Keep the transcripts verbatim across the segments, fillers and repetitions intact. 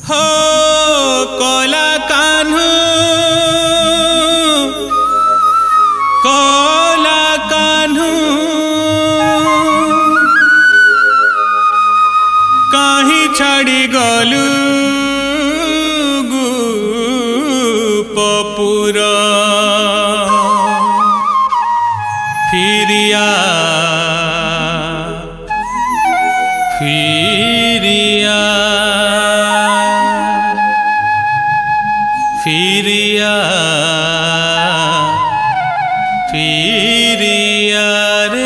हो Cola Kanhu Cola Kanhu कहीं छाड़ी गलु गोपपुर फिरिया फिरिया फिरिया फिरिया रे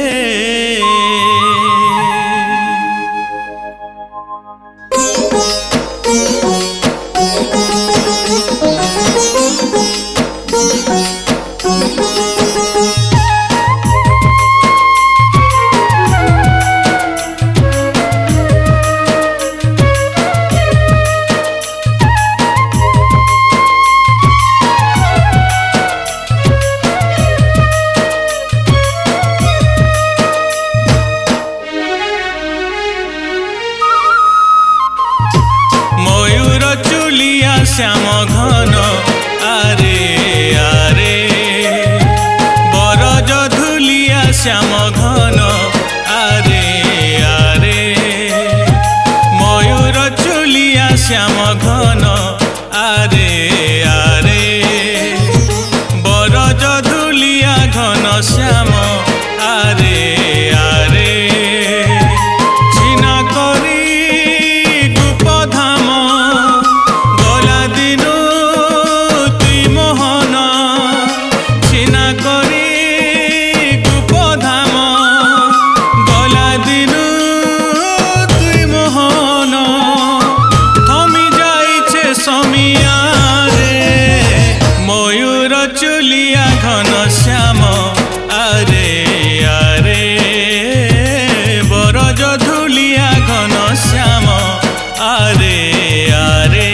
श्याम घन आरे आरे बरज धुलिया श्याम घन आरे आरे मयूर चुलिया श्याम घन आरे आरे बरज धुलिया घन श्याम आरे आरे छिना करी गुपधाम चुलिया घन श्याम आरे आरे बरज धुलिया घन श्याम आरे आरे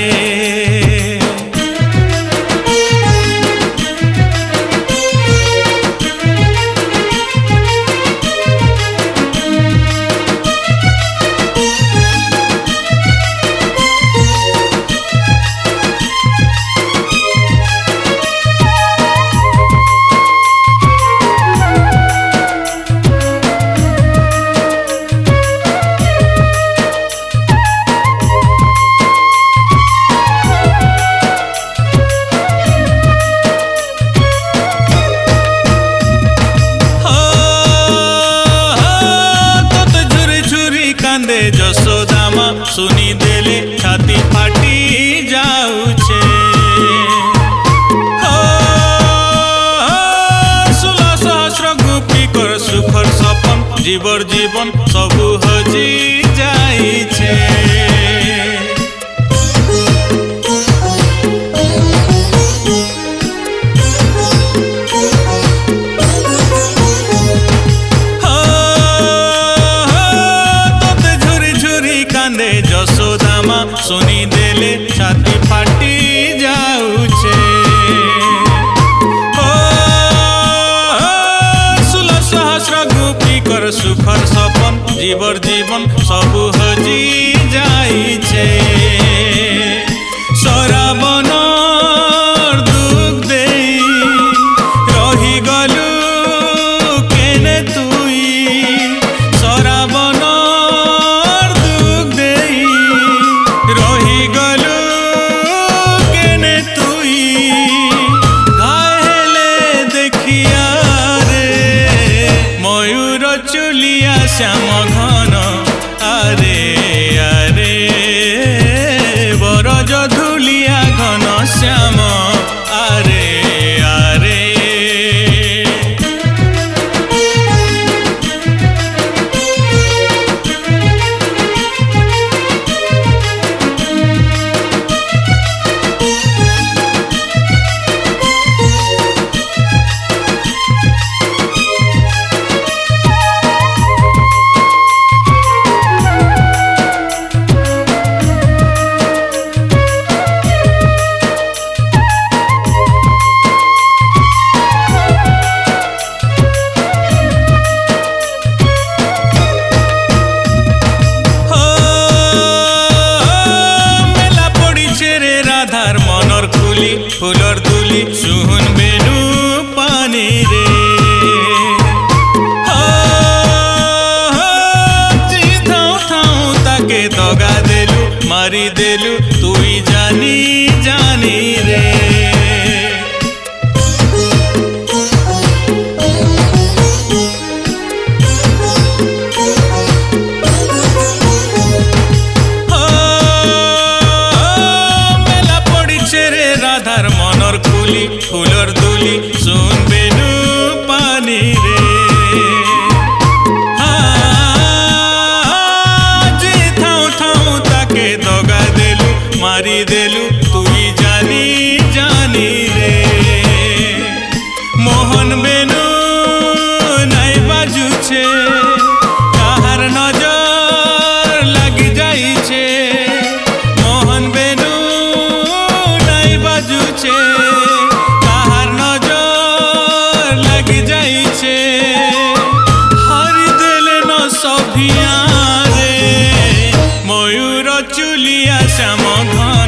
कांदे जसोदामा सुनी देले छाती फाटी जाऊचे षोल सहस्र गोपी कर सुखर सपन जीवर जीवन सबु हजी जाइछे जसोदामा सुनी देले छाती फाटी जाऊचे षोल सहस्र गोपी कर सुखर सपन जीवर जीवन सबु हजी जाइछे सराबन दुख दे रही गलु केने तुई सराबन चुलिया श्याम घन आरे आरे बरज धुलिया घन श्याम आरे आरे কুলি ফুলর দুলি শুন বেনু পানি রে তাকে দগা দেলু মারি দেলু তুই জানি জানি রে মেলা পড়িছে রে রাধার মনর কুলি ফুলর দুলি শুন বেনু পানি রে মারি দেলু তুই জানি জানি রে মোহন বেনু নাই বাজুছে কাহার নজর লাগি যাইছে মোহন বেনু নাই বাজুছে কাহার নজর লাগি যাইছে হরি দেলে ন সভিয়া রে ময়ূর চুলিয়া শ্যাম ঘর